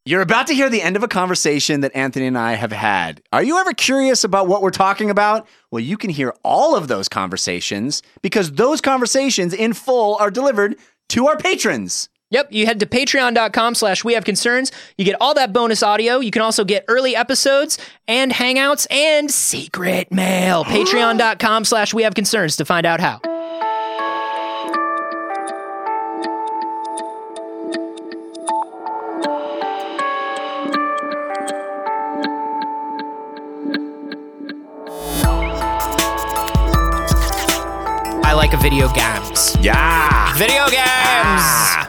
You're about to hear the end of a conversation that Anthony and I have had. Are you ever curious about what we're talking about? Well, you can hear all of those conversations because those conversations in full are delivered to our patrons. Yep, you head to patreon.com/wehaveconcerns. You get all that bonus audio. You can also get early episodes and hangouts and secret mail. Patreon.com/wehaveconcerns to find out how. I like a video games. Yeah. Video games.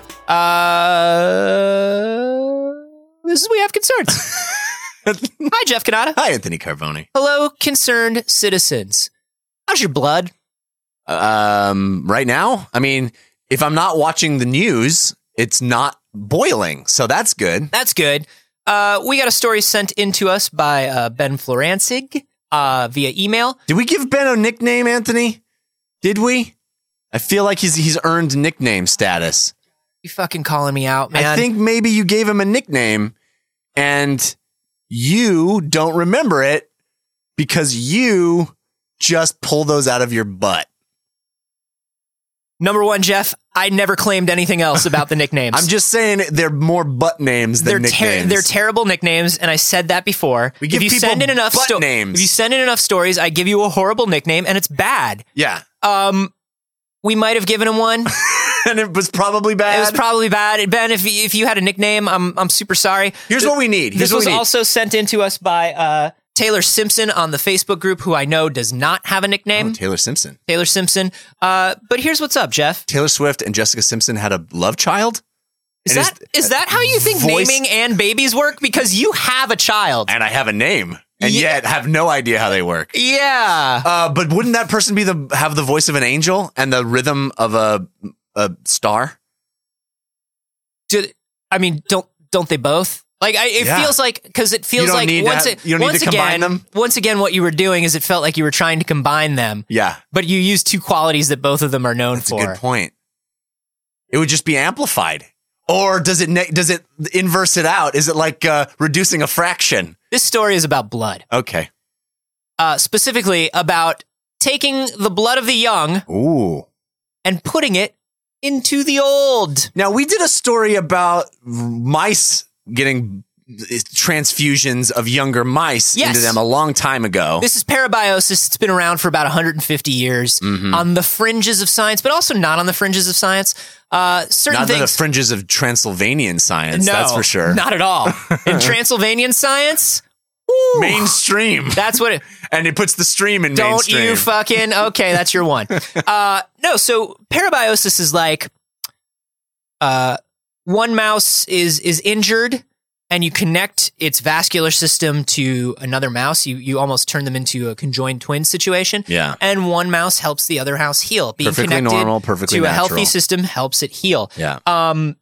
This is We Have Concerns. Hi, Jeff Cannata. Hi, Anthony Carboni. Hello, concerned citizens. How's your blood? Right now, I mean, if I'm not watching the news, it's not boiling, so that's good. That's good. We got a story sent in to us by Ben Florancig via email. Did we give Ben a nickname, Anthony? Did we? I feel like he's earned nickname status. You fucking calling me out, man. I think maybe you gave him a nickname and you don't remember it because you just pull those out of your butt. Number one, Jeff, I never claimed anything else about the nicknames. I'm just saying they're more butt names than nicknames. They're terrible nicknames, and I said that before. We give if you people send in enough butt names. If you send in enough stories, I give you a horrible nickname, and it's bad. Yeah. We might have given him one. And it was probably bad. It was probably bad. Ben, if you had a nickname, I'm super sorry. Here's what we need. This was also sent in to us by Taylor Simpson on the Facebook group, who I know does not have a nickname. Oh, Taylor Simpson. Taylor Simpson. But here's what's up, Jeff. Taylor Swift and Jessica Simpson had a love child? Is that how you think naming and babies work? Because you have a child. And I have a name. And yet have no idea how they work. Yeah. But wouldn't that person have the voice of an angel and the rhythm of a star? Don't they both? Like, it feels like, because it feels like you don't need to combine them. Once again, what you were doing is it felt like you were trying to combine them. Yeah. But you used two qualities that both of them are known for. That's a good point. It would just be amplified. Or does it inverse it out? Is it like reducing a fraction? This story is about blood. Okay. Specifically about taking the blood of the young and putting it into the old. Now, we did a story about mice getting transfusions of younger mice into them a long time ago. This is parabiosis. It's been around for about 150 years on the fringes of science, but also not on the fringes of science. Certain not things, on the fringes of Transylvanian science, that's for sure. Not at all. In Transylvanian science, mainstream. That's what it... And it puts the stream in Don't mainstream. You fucking... Okay, that's your one. No, so parabiosis is like one mouse is injured and you connect its vascular system to another mouse. You almost turn them into a conjoined twin situation. Yeah. And one mouse helps the other mouse heal. Being perfectly connected normal, perfectly to natural. a healthy system helps it heal. Yeah.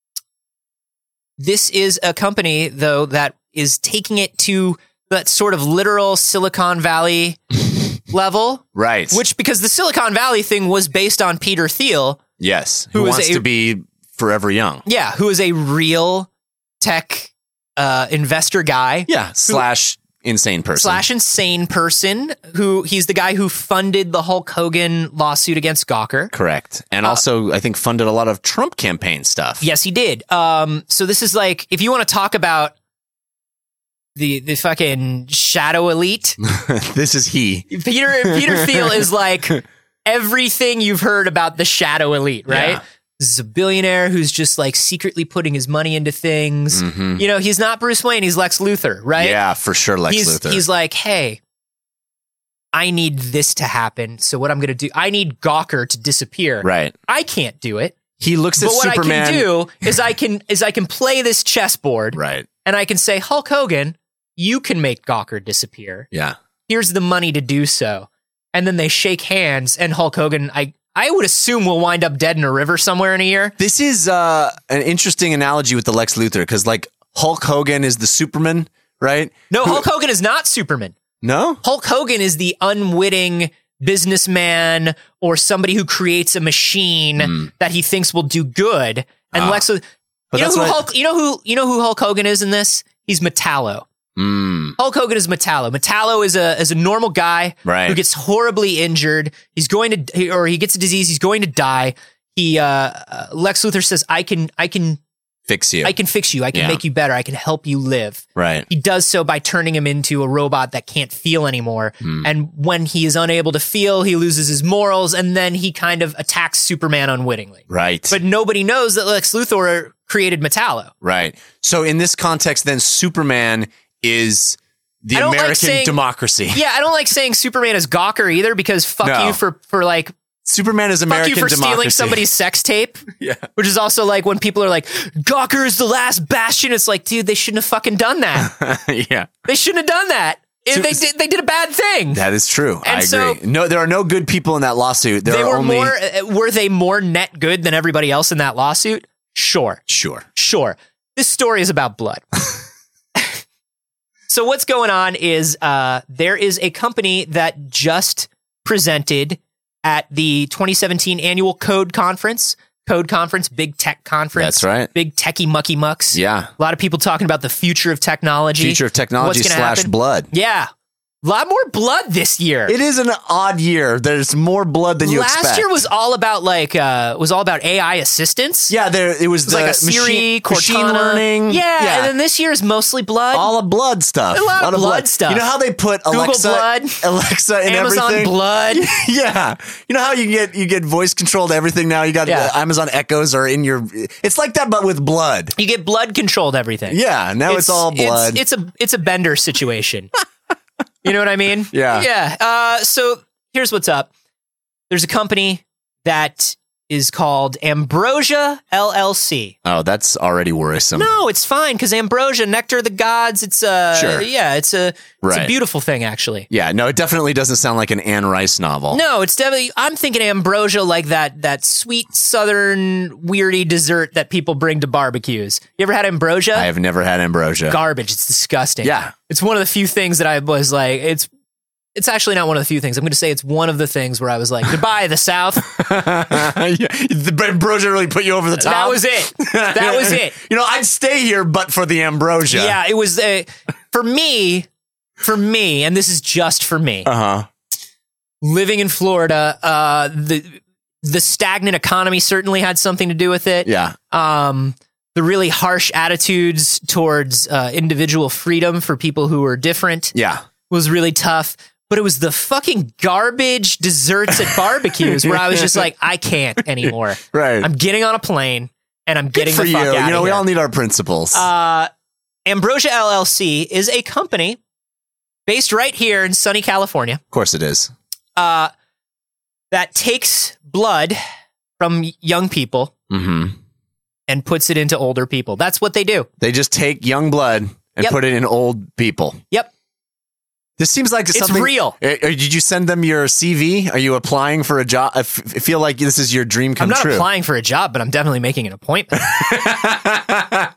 This is a company, though, that is taking it to that sort of literal Silicon Valley level. Right. Which, because the Silicon Valley thing was based on Peter Thiel. Yes. Who wants to be forever young. Yeah. Who is a real tech investor guy. Yeah. Slash insane person. Who he's the guy who funded the Hulk Hogan lawsuit against Gawker. Correct. And also, I think, funded a lot of Trump campaign stuff. Yes, he did. So this is like, if you want to talk about the fucking shadow elite. This is he. Peter Thiel is like everything you've heard about the shadow elite, right? Yeah. This is a billionaire who's just like secretly putting his money into things. Mm-hmm. You know, he's not Bruce Wayne, he's Lex Luthor, right? Yeah, for sure, Luthor. He's like, hey, I need this to happen. So what I'm going to do, I need Gawker to disappear. Right. I can't do it. He looks at Superman. But what I can do is I can play this chessboard. Right. And I can say, Hulk Hogan, you can make Gawker disappear. Yeah. Here's the money to do so. And then they shake hands, and Hulk Hogan, I would assume will wind up dead in a river somewhere in a year. This is an interesting analogy with the Lex Luthor, because like Hulk Hogan is the Superman, right? No, Hulk Hogan is not Superman. No? Hulk Hogan is the unwitting businessman or somebody who creates a machine that he thinks will do good. And Lex Luthor... But You know that's who you know who Hulk Hogan is in this? He's Metallo. Hulk Hogan is Metallo. Metallo is a normal guy who gets horribly injured. He gets a disease. He's going to die. Lex Luthor says, I can fix you. I can fix you. I can make you better. I can help you live. Right. He does so by turning him into a robot that can't feel anymore. And when he is unable to feel, he loses his morals, and then he kind of attacks Superman unwittingly. Right. But nobody knows that Lex Luthor created Metallo. Right. So in this context, then Superman is the American democracy. Yeah, I don't like saying Superman is Gawker either, because fuck you for like Superman is American democracy. Fuck you for stealing somebody's sex tape. Yeah. Which is also like when people are like, Gawker is the last bastion. It's like, dude, they shouldn't have fucking done that. Yeah. They shouldn't have done that. They did a bad thing. That is true. I agree. No, there are no good people in that lawsuit. Were they more net good than everybody else in that lawsuit? Sure. This story is about blood. So what's going on is there is a company that just presented at the 2017 annual Code Conference, big tech conference. That's right. Big techie mucky mucks. Yeah. A lot of people talking about the future of technology. / blood. Yeah. A lot more blood this year. It is an odd year. There's more blood than you expect. Last year was all about AI assistance. Yeah, it was like a Siri, machine learning. Yeah, and then this year is mostly blood. All of blood stuff. A lot of blood stuff. You know how they put Google Alexa blood, in Amazon everything? blood. Yeah. You know how you get voice controlled everything now? You got Amazon Echoes are in your. It's like that, but with blood. You get blood controlled everything. Yeah. Now it's all blood. It's a Bender situation. You know what I mean? Yeah. Yeah. So here's what's up. There's a company that is called Ambrosia LLC. Oh, that's already worrisome. No, it's fine, because Ambrosia, nectar of the gods. It's it's a beautiful thing, actually. Yeah. No, it definitely doesn't sound like an Anne Rice novel. No, it's definitely. I'm thinking Ambrosia like that sweet southern weirdy dessert that people bring to barbecues. You ever had Ambrosia? I have never had Ambrosia. Garbage. It's disgusting. Yeah. It's one of the few things that I was like, it's actually not one of the few things. I'm going to say it's one of the things where I was like, goodbye, the South. The Ambrosia really put you over the top. That was it. That was it. You know, I'd stay here, but for the Ambrosia. Yeah, it was for me, and this is just for me. Living in Florida, the stagnant economy certainly had something to do with it. Yeah. The really harsh attitudes towards individual freedom for people who were different. Yeah. Was really tough. But it was the fucking garbage desserts at barbecues where I was just like, I can't anymore. Right. I'm getting on a plane and I'm getting the fuck out of here. You know, we all need our principles. Ambrosia LLC is a company based right here in sunny California. Of course it is. That takes blood from young people and puts it into older people. That's what they do. They just take young blood and put it in old people. Yep. This seems like something. It's real. Did you send them your CV? Are you applying for a job? I feel like this is your dream come true. I'm not applying for a job, but I'm definitely making an appointment. I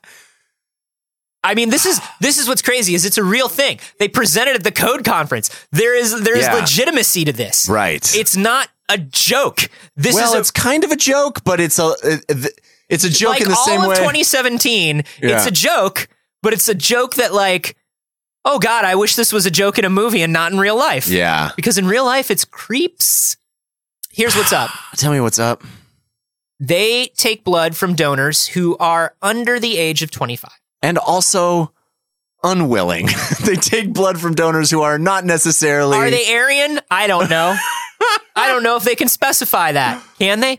mean, this is what's crazy is it's a real thing. They presented at the Code Conference. There is legitimacy to this. Right. It's not a joke. It's kind of a joke, but it's a joke like in the same way. All of 2017, it's a joke, but it's a joke that like, oh God, I wish this was a joke in a movie and not in real life. Yeah. Because in real life, it's creeps. Here's what's up. Tell me what's up. They take blood from donors who are under the age of 25. And also unwilling. They take blood from donors who are not necessarily... Are they Aryan? I don't know. I don't know if they can specify that. Can they?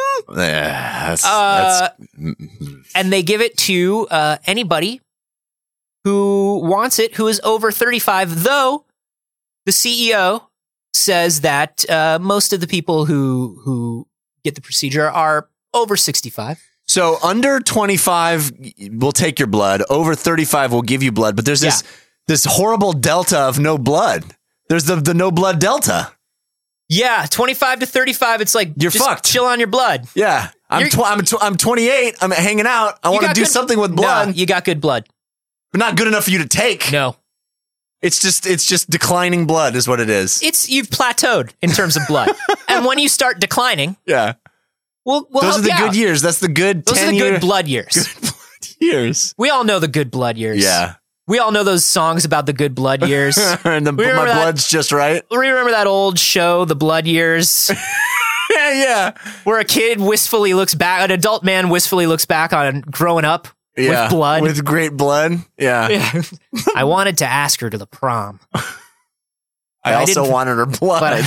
And they give it to anybody who wants it, who is over 35, though the CEO says that most of the people who get the procedure are over 65. So under 25 will take your blood, over 35 will give you blood, but there's this horrible delta of no blood. There's the no blood delta. Yeah, 25 to 35, it's like you're fucked. Chill on your blood. Yeah. I'm 28, I'm hanging out. I want to do something with blood. No, you got good blood. But not good enough for you to take. No. It's just declining blood is what it is. You've plateaued in terms of blood. And when you start declining, yeah. We'll those help are the you good out. years. That's the good Those 10 are the year... good blood years. years. We all know the good blood years. Yeah. We all know those songs about the good blood years. And my blood's just right. Remember that old show, The Blood Years? Yeah. Where a kid wistfully looks back, an adult man wistfully looks back on growing up with blood. With great blood. Yeah. I wanted to ask her to the prom. I also wanted her blood.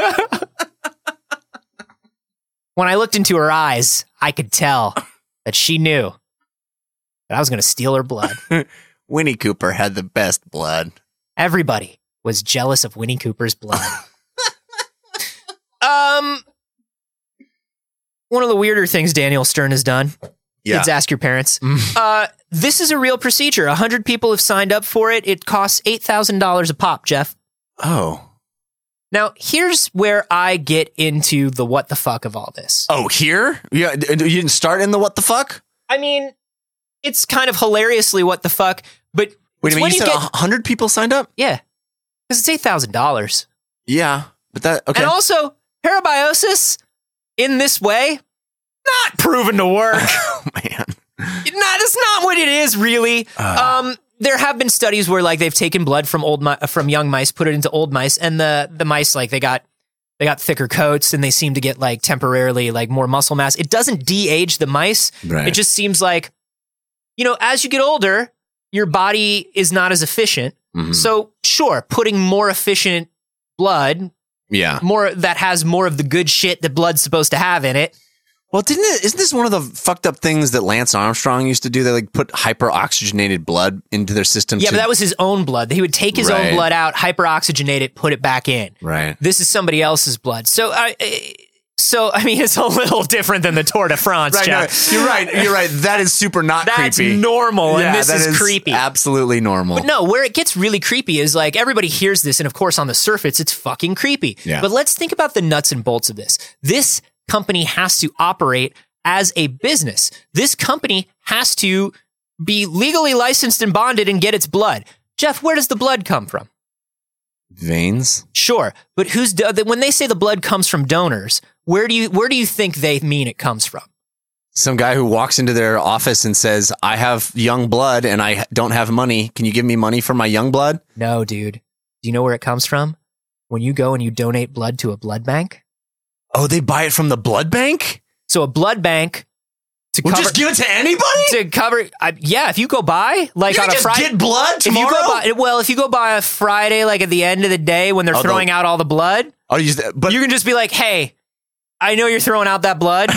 When I looked into her eyes, I could tell that she knew that I was going to steal her blood. Winnie Cooper had the best blood. Everybody was jealous of Winnie Cooper's blood. One of the weirder things Daniel Stern has done. Kids ask your parents. This is a real procedure. 100 people have signed up for it. It costs $8,000 a pop, Jeff. Oh. Now, here's where I get into the what the fuck of all this. Oh, here? Yeah, you didn't start in the what the fuck? I mean, it's kind of hilariously what the fuck, but... Wait a minute, you said 100 people signed up? Yeah, because it's $8,000. Yeah, but that... Okay. And also, parabiosis, in this way, not proven to work. Oh, man. That's not what it is, really. There have been studies where, like, they've taken blood from young mice, put it into old mice, and the mice, like, they got thicker coats, and they seem to get, like, temporarily, like, more muscle mass. It doesn't de-age the mice. Right. It just seems like, as you get older, your body is not as efficient. Mm-hmm. So, sure, putting more efficient blood, more that has more of the good shit that blood's supposed to have in it. Well, isn't this one of the fucked up things that Lance Armstrong used to do? They like put hyper-oxygenated blood into their system. Yeah, but that was his own blood. He would take his own blood out, hyper-oxygenate it, put it back in. Right. This is somebody else's blood. So I mean, it's a little different than the Tour de France, right, Jeff. No, you're right. That is super not creepy. That's normal, and this is creepy. Absolutely normal. But no, where it gets really creepy is like everybody hears this, and of course on the surface, it's fucking creepy. Yeah. But let's think about the nuts and bolts of this. This company has to operate as a business. This company has to be legally licensed and bonded and get its blood. Jeff, where does the blood come from? Veins? Sure, but when they say the blood comes from donors, where do you think they mean it comes from? Some guy who walks into their office and says, "I have young blood and I don't have money. Can you give me money for my young blood?" No, dude. Do you know where it comes from? When you go and you donate blood to a blood bank. Oh, they buy it from the blood bank? So a blood bank just give it to anybody? To cover, if you go by, like you on a Friday, get blood tomorrow? If you go by a Friday, like at the end of the day when they're throwing out all the blood, but you can just be like, "Hey, I know you're throwing out that blood.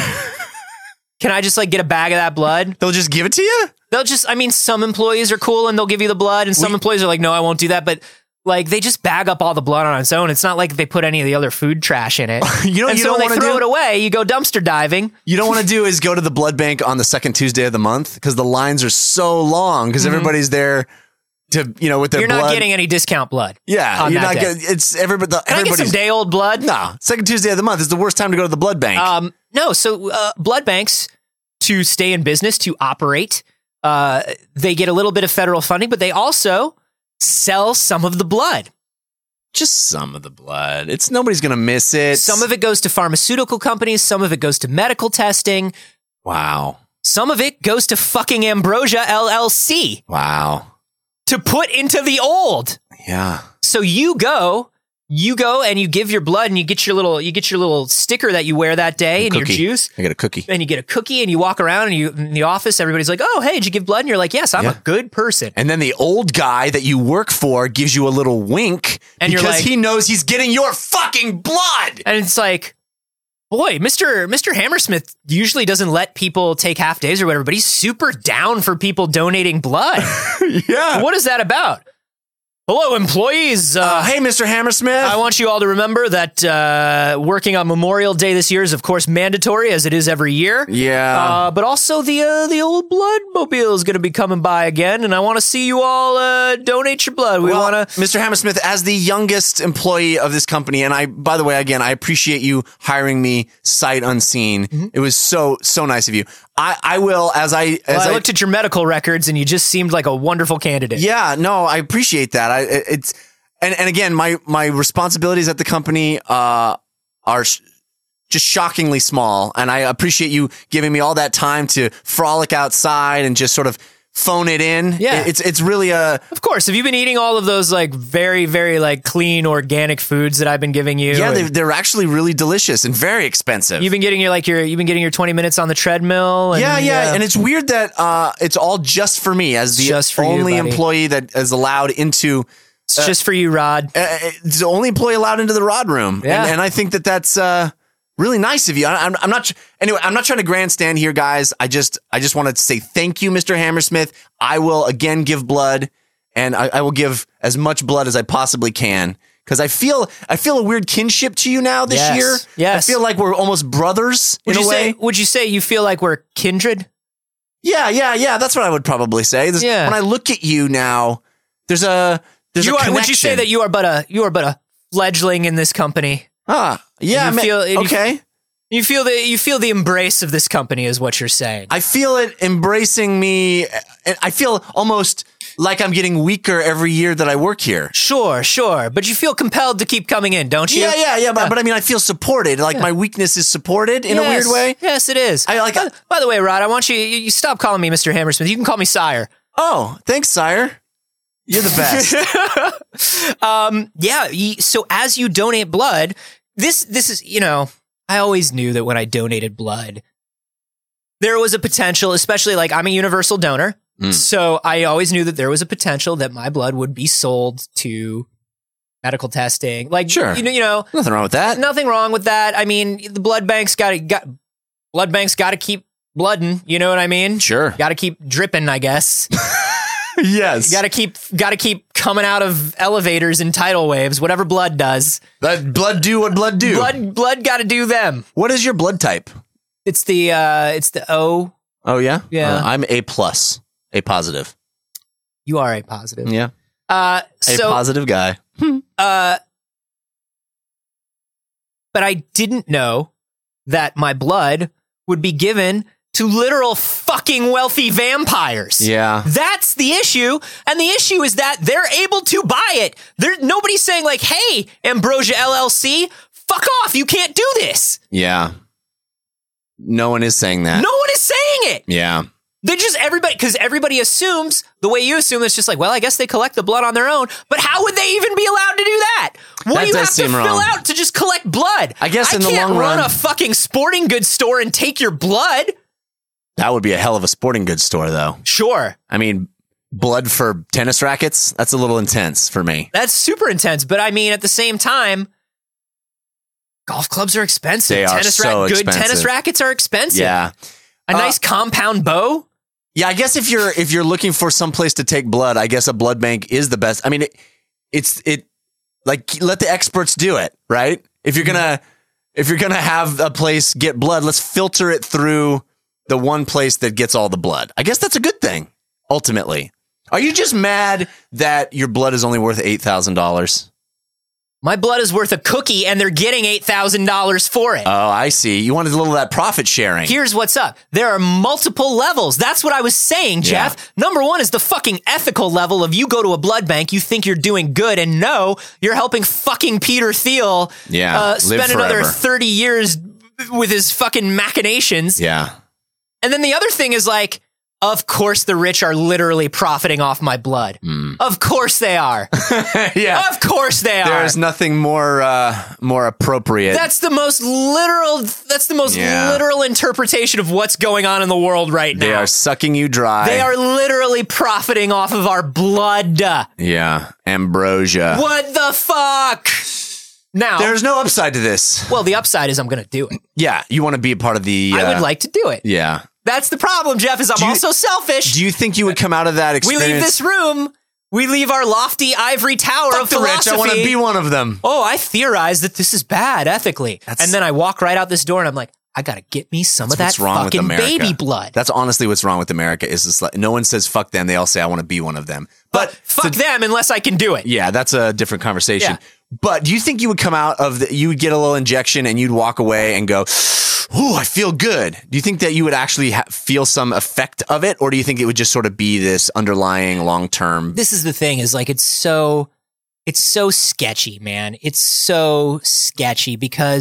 Can I just like get a bag of that blood?" They'll just give it to you? Some employees are cool and they'll give you the blood, and some employees are like, "No, I won't do that." But like they just bag up all the blood on its own. It's not like they put any of the other food trash in it. You don't want to throw it away. You go dumpster diving. You don't want to do is go to the blood bank on the second Tuesday of the month because the lines are so long because everybody's there to with their blood. You're not getting any discount blood. Yeah, you're not getting. It's everybody. Can I get some day old blood? No, second Tuesday of the month is the worst time to go to the blood bank. No. So blood banks, to stay in business, to operate, they get a little bit of federal funding, but they also sell some of the blood. Just some of the blood. Nobody's going to miss it. Some of it goes to pharmaceutical companies. Some of it goes to medical testing. Wow. Some of it goes to fucking Ambrosia LLC. Wow. To put into the old. Yeah. So you go and you give your blood and you get your little sticker that you wear that day and your juice. I get a cookie. And you get a cookie and you walk around and in the office, everybody's like, "Oh, hey, did you give blood?" And you're like, "Yes, I'm a good person." And then the old guy that you work for gives you a little wink and because he knows he's getting your fucking blood. And it's like, boy, Mr. Hammersmith usually doesn't let people take half days or whatever, but he's super down for people donating blood. Yeah. What is that about? Hello, employees. Hey, Mr. Hammersmith. I want you all to remember that working on Memorial Day this year is, of course, mandatory, as it is every year. Yeah. But also the old blood mobile is going to be coming by again, and I want to see you all donate your blood. Mr. Hammersmith, as the youngest employee of this company, and by the way, again, I appreciate you hiring me sight unseen. Mm-hmm. It was so nice of you. I will, as I looked at your medical records, and you just seemed like a wonderful candidate. Yeah, no, I appreciate that. And again, my responsibilities at the company are just shockingly small. And I appreciate you giving me all that time to frolic outside and just sort of phone it in. Yeah. It's really Of course. Have you been eating all of those like very, very like clean organic foods that I've been giving you? Yeah, they're actually really delicious and very expensive. You've been getting your 20 minutes on the treadmill. And, yeah. And it's weird that it's all just for me as the only employee that is allowed into. It's just for you, Rod. It's the only employee allowed into the Rod room. Yeah. And I think that's really nice of you. I'm not trying to grandstand here, guys. I just wanted to say thank you, Mr. Hammersmith. I will again give blood, and I will give as much blood as I possibly can because I feel a weird kinship to you now this year. Yes. I feel like we're almost brothers in a way. Would you say you feel like we're kindred? Yeah. That's what I would probably say. When I look at you now, there's a connection. Would you say that you are but a fledgling in this company? Yeah. You feel the embrace of this company is what you're saying. I feel it embracing me. I feel almost like I'm getting weaker every year that I work here. Sure. But you feel compelled to keep coming in, don't you? Yeah. But I mean, I feel supported. Like my weakness is supported in a weird way. Yes, it is. By the way, Rod, I want you stop calling me Mr. Hammersmith. You can call me Sire. Oh, thanks, Sire. You're the best. So as you donate blood, this is, I always knew that when I donated blood, there was a potential, especially like I'm a universal donor. So I always knew that there was a potential that my blood would be sold to medical testing. Like, sure. Nothing wrong with that. Nothing wrong with that. I mean, the blood banks got to keep blooding. You know what I mean? Sure. Got to keep dripping, I guess. Yes. Got to keep coming out of elevators and tidal waves, whatever blood does. That blood do what blood do. Blood got to do them. What is your blood type? It's the O. Oh yeah? Yeah. I'm A+, A positive. You are A positive. Yeah. A positive guy. But I didn't know that my blood would be given to literal fucking wealthy vampires. Yeah. That's the issue. And the issue is that they're able to buy it. Nobody's saying like, hey, Ambrosia LLC, fuck off. You can't do this. Yeah. No one is saying that. No one is saying it. Yeah. They just because everybody assumes the way you assume it's just like, well, I guess they collect the blood on their own. But how would they even be allowed to do that? What do you have to fill out to just collect blood? I guess in the long run, I can't run run, a fucking sporting goods store and take your blood. That would be a hell of a sporting goods store, though. Sure. I mean, blood for tennis rackets? That's a little intense for me. That's super intense. But I mean, at the same time, golf clubs are expensive. They are expensive. Good tennis rackets are expensive. Yeah. A nice compound bow. Yeah, I guess if you're looking for some place to take blood, I guess a blood bank is the best. I mean, it's like let the experts do it, right? If you're gonna have a place get blood, let's filter it through the one place that gets all the blood. I guess that's a good thing, ultimately. Are you just mad that your blood is only worth $8,000? My blood is worth a cookie and they're getting $8,000 for it. Oh, I see. You wanted a little of that profit sharing. Here's what's up. There are multiple levels. That's what I was saying, Jeff. Yeah. Number one is the fucking ethical level of you go to a blood bank, you think you're doing good, and no, you're helping fucking Peter Thiel spend another 30 years with his fucking machinations. Yeah. And then the other thing is like, of course the rich are literally profiting off my blood. Of course they are. Yeah. Of course they are. There's nothing more appropriate. That's the most literal interpretation of what's going on in the world right now. They are sucking you dry. They are literally profiting off of our blood. Yeah. Ambrosia. What the fuck? Now, there's no upside to this. Well, the upside is I'm going to do it. Yeah. You want to be a part of the... I would like to do it. Yeah. That's the problem, Jeff, is I'm also selfish. Do you think you would come out of that experience? We leave this room. We leave our lofty ivory tower of philosophy. Rich, I want to be one of them. Oh, I theorize that this is bad ethically. And then I walk right out this door and I'm like, I got to get me some of that fucking baby blood. That's honestly what's wrong with America is this, like, no one says fuck them. They all say, I want to be one of them. But fuck them unless I can do it. Yeah, that's a different conversation. Yeah. But do you think you would come out of you would get a little injection and you'd walk away and go, ooh, I feel good. Do you think that you would actually feel some effect of it? Or do you think it would just sort of be this underlying long-term? This is the thing is like, it's so sketchy, man. It's so sketchy because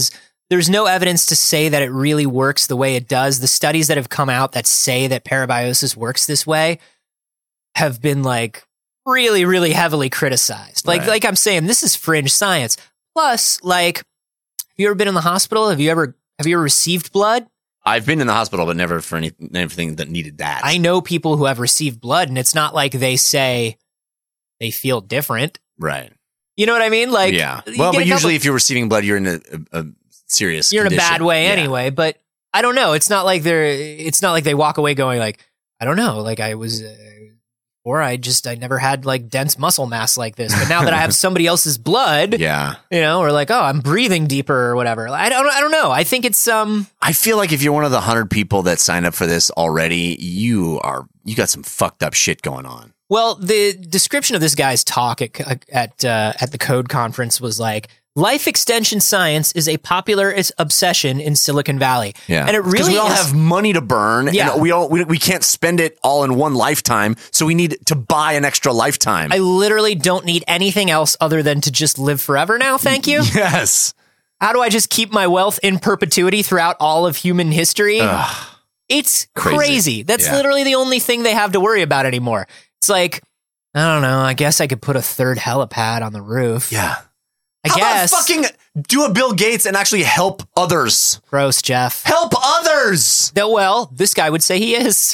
there's no evidence to say that it really works the way it does. The studies that have come out that say that parabiosis works this way have been like really, really heavily criticized. Like I'm saying, this is fringe science. Plus, like, have you ever been in the hospital? Have you ever received blood? I've been in the hospital, but never for anything that needed that. I know people who have received blood, and it's not like they say they feel different. Right. You know what I mean? Like, yeah. Well, but usually if you're receiving blood, you're in a serious You're condition. in a bad way anyway, but I don't know. It's not like they walk away going like, I don't know, like I was, or I never had like dense muscle mass like this, but now that I have somebody else's blood, or like, oh, I'm breathing deeper or whatever. I don't know. I think it's, I feel like if you're one of the 100 people that signed up for this already, you got some fucked up shit going on. Well, the description of this guy's talk at the Code Conference was like, life extension science is a popular obsession in Silicon Valley. Yeah. And it really because we all have money to burn. Yeah. And we can't spend it all in one lifetime. So we need to buy an extra lifetime. I literally don't need anything else other than to just live forever now. Thank you. Yes. How do I just keep my wealth in perpetuity throughout all of human history? Ugh. It's crazy. That's literally the only thing they have to worry about anymore. It's like, I don't know. I guess I could put a third helipad on the roof. Yeah. I guess. How about fucking do a Bill Gates and actually help others? Gross, Jeff. Help others. Well, this guy would say he is.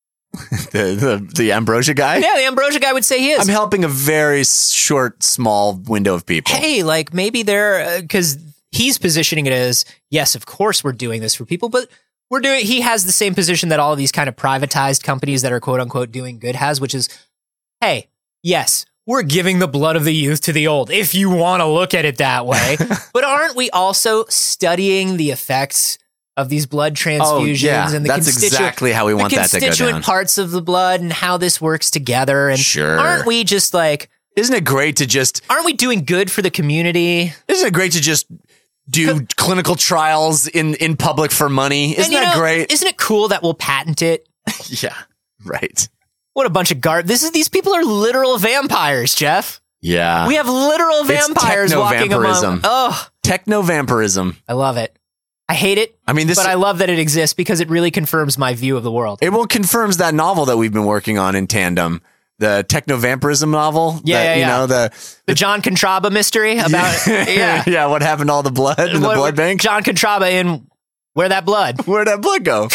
the Ambrosia guy? Yeah, the Ambrosia guy would say he is. I'm helping a very short, small window of people. Hey, like maybe they're, because he's positioning it as, yes, of course we're doing this for people, but he has the same position that all of these kind of privatized companies that are quote unquote doing good has, which is, hey, yes, we're giving the blood of the youth to the old, if you want to look at it that way. But aren't we also studying the effects of these blood transfusions and the that's exactly how we want that to go down. Constituent parts of the blood and how this works together? And aren't we just like, isn't it great to just, aren't we doing good for the community? Isn't it great to just do clinical trials in public for money? Isn't that great? Isn't it cool that we'll patent it? Yeah, right. What a bunch of these people are literal vampires, Jeff. Yeah. We have literal vampires walking among. Oh, techno-vampirism. I love it. I hate it. I mean, but I love that it exists because it really confirms my view of the world. It confirms that novel that we've been working on in tandem, the techno-vampirism novel. Yeah, You know, the John Contraba mystery about yeah, what happened to all the blood in the blood bank? John Contraba in Where'd That Blood? Where'd that blood go?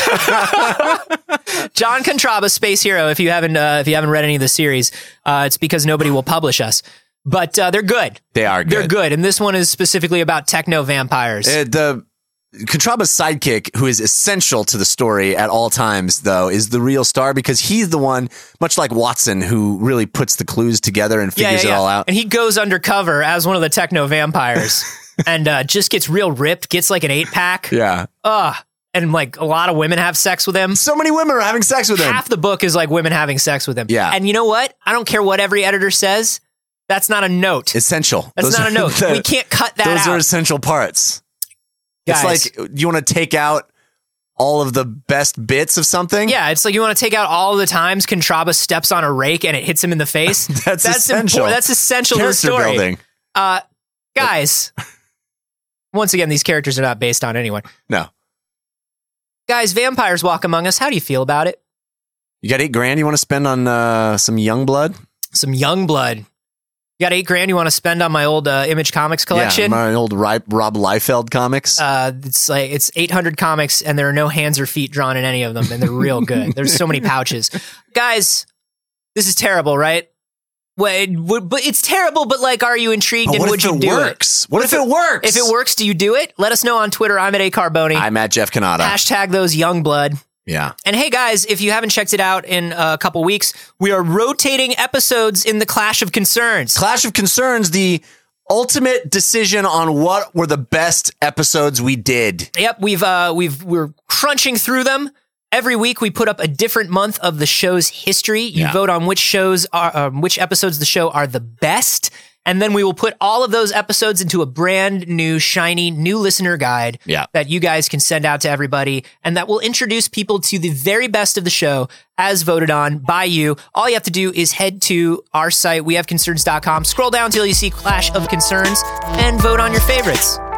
John Contraba, Space Hero. If you haven't read any of the series, it's because nobody will publish us. But they're good. They are good. They're good. And this one is specifically about techno vampires. The Contraba's sidekick, who is essential to the story at all times, though, is the real star because he's the one, much like Watson, who really puts the clues together and figures it all out. And he goes undercover as one of the techno vampires and just gets real ripped, gets like an 8-pack. Yeah. And like a lot of women have sex with him. So many women are having sex with him. Half the book is like women having sex with him. Yeah. And you know what? I don't care what every editor says. That's not a note. Essential. That's not a note. We can't cut that out. Those are essential parts. Guys. It's like, you want to take out all of the best bits of something? Yeah, it's like you want to take out all of the times Contraba steps on a rake and it hits him in the face. That's essential. That's essential to the story. Building. Guys, once again, these characters are not based on anyone. No. Guys, vampires walk among us. How do you feel about it? You got $8,000 you want to spend on some young blood? Some young blood. You got $8,000 you want to spend on my old Image Comics collection? Yeah, my old Rob Liefeld comics. It's 800 comics, and there are no hands or feet drawn in any of them, and they're real good. There's so many pouches. Guys, this is terrible, right? But it's terrible, but like, are you intrigued and would you do it? What if it works? If it works, do you do it? Let us know on Twitter. I'm at @Carboni. I'm at Jeff Cannata. Hashtag those young blood. Yeah. And hey, guys, if you haven't checked it out in a couple weeks, we are rotating episodes in the Clash of Concerns. Clash of Concerns, the ultimate decision on what were the best episodes we did. Yep, we're crunching through them. Every week we put up a different month of the show's history. You vote on which episodes of the show are the best. And then we will put all of those episodes into a brand new, shiny, new listener guide that you guys can send out to everybody. And that will introduce people to the very best of the show as voted on by you. All you have to do is head to our site, wehaveconcerns.com, scroll down till you see Clash of Concerns, and vote on your favorites.